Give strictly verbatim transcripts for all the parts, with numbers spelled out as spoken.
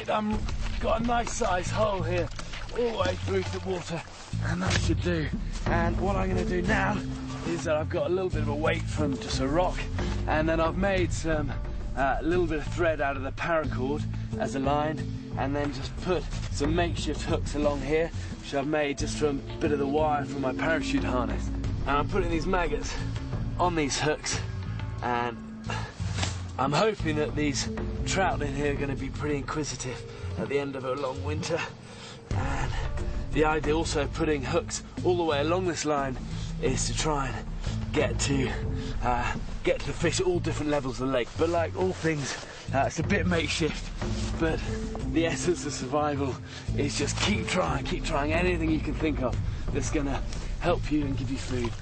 Right, I'm got a nice size hole here, all the way through to the water, and that should do. And what I'm going to do now is that I've got a little bit of a weight from just a rock, and then I've made some uh, a little bit of thread out of the paracord as a line, and then just put some makeshift hooks along here, which I've made just from a bit of the wire from my parachute harness. And I'm putting these maggots on these hooks, and I'm hoping that these trout in here are going to be pretty inquisitive at the end of a long winter. And the idea also of putting hooks all the way along this line is to try and get to uh, get to the fish at all different levels of the lake. But like all things, uh, it's a bit makeshift, but the essence of survival is just keep trying, keep trying anything you can think of that's going to help you and give you food.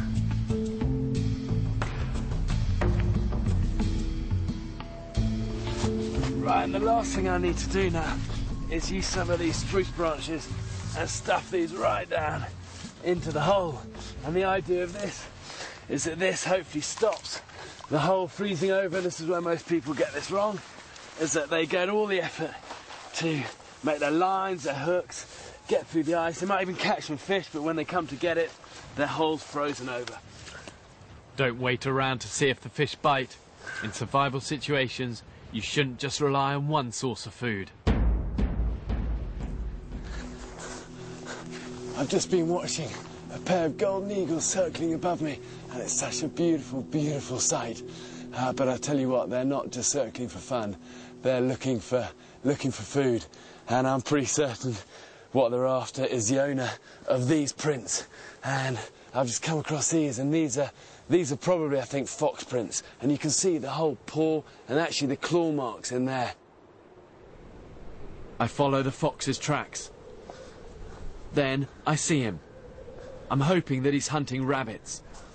Right, and the last thing I need to do now is use some of these spruce branches and stuff these right down into the hole. And the idea of this is that this hopefully stops the hole freezing over. This is where most people get this wrong, is that they go to all the effort to make their lines, their hooks, get through the ice. They might even catch some fish, but when they come to get it, their hole's frozen over. Don't wait around to see if the fish bite. In survival situations, you shouldn't just rely on one source of food. I've just been watching a pair of golden eagles circling above me, and it's such a beautiful, beautiful sight. Uh, but I tell you what, they're not just circling for fun. They're looking for, looking for food, and I'm pretty certain what they're after is the owner of these prints. And I've just come across these, and these are these are probably, I think, fox prints. And you can see the whole paw and actually the claw marks in there. I follow the fox's tracks. Then I see him. I'm hoping that he's hunting rabbits.